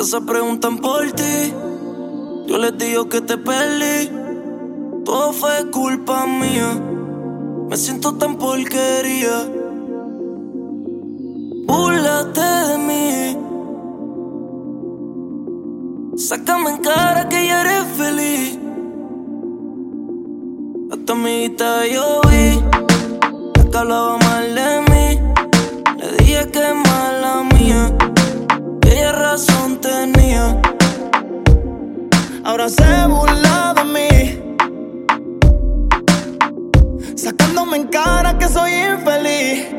se preguntan por ti. Yo les digo que te perdí. Todo fue culpa mía. Me siento tan porquería. Búrlate de mí. Sácame en cara que ya eres feliz. A tu amiguita yo vi que hablaba mal de mí. Le dije que es mala mía, que ella razón tenía. Ahora se burla de mí, sacándome en cara que soy infeliz.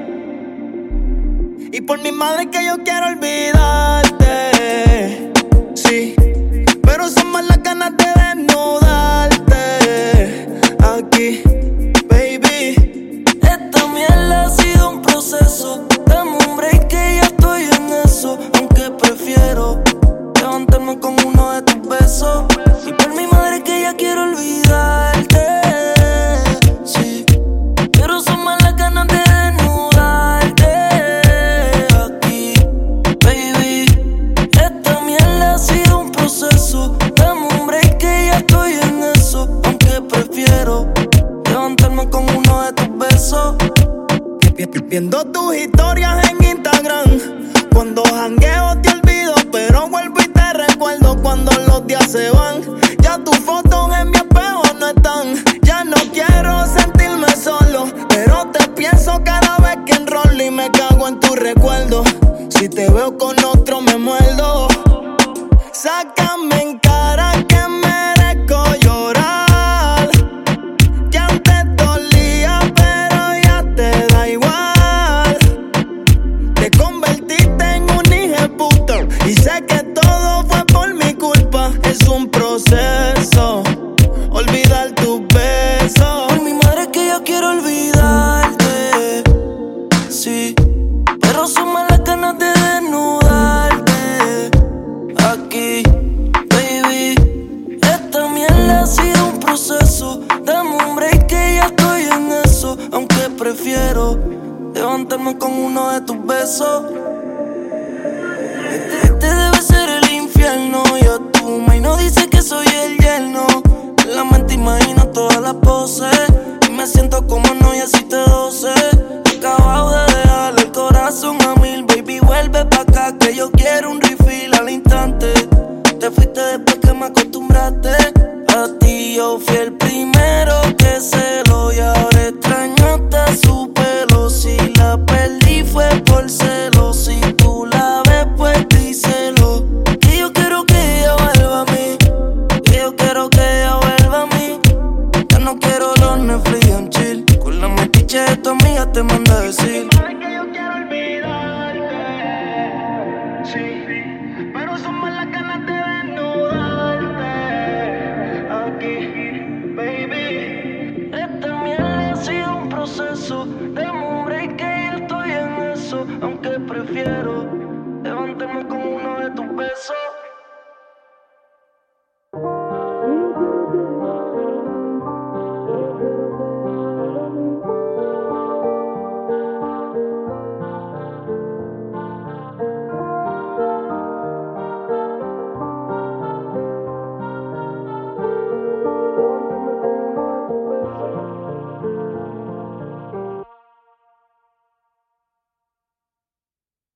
Y por mi madre que yo quiero olvidarte. Sí, pero son más las ganas de desnudarte. Aquí, baby. Esta mierda ha sido un proceso. Dame un break que ya estoy en eso. Aunque prefiero levantarme con uno de tus besos. Y por mi madre que ya quiero olvidarte. Sí, pero son más las ganas de desnudarte. Aquí, baby. Esta mierda ha sido un proceso. Dame un break que ya estoy en eso. Aunque prefiero levantarme con uno de tus besos. Viendo tus historias en Instagram. Cuando jangueo te olvido, pero vuelvo y te recuerdo cuando los días se van. Ya tus fotos en mi espejo no están. Ya no quiero sentirme solo, pero te pienso cada vez que enrolo y me cago en tu recuerdo. Si te veo con otro me muerdo. Sácame en cara que merezco llorar. Ya antes dolía, pero ya te da igual. Te convertiste en un hijeputa y sé que todo fue por mi culpa. Es un proceso, olvidar tus besos. Por mi madre que yo quiero olvidarte. Sí, pero son más las ganas de desnudarte. Aquí, baby. Esta mierda ha sido un proceso. Dame un break que ya estoy en eso. Aunque prefiero levantarme con uno de tus besos. Este debe ser el infierno. Yo tu y no dice que soy el yerno. En la mente imagino todas las poses y me siento como no y así te doce. Acabado de dejarle el corazón a mil. Baby, vuelve pa' acá que yo quiero un refill al instante. Te fuiste después que me acostumbraste. A ti yo fui el primero que se lo y ahora extraño hasta su pelo. Si la perdí fue por celo. Si tú la ves pues díselo. Que yo quiero que ella vuelva a mí. Que yo quiero que ella vuelva a mí. Ya no quiero los Netflix and chill. Con la metiche de tu amiga te manda a decir. Sabes que yo quiero olvidarte. Sí, pero son más las ganas de desnudarte. Aquí, baby. Esta mierda ha sido un proceso.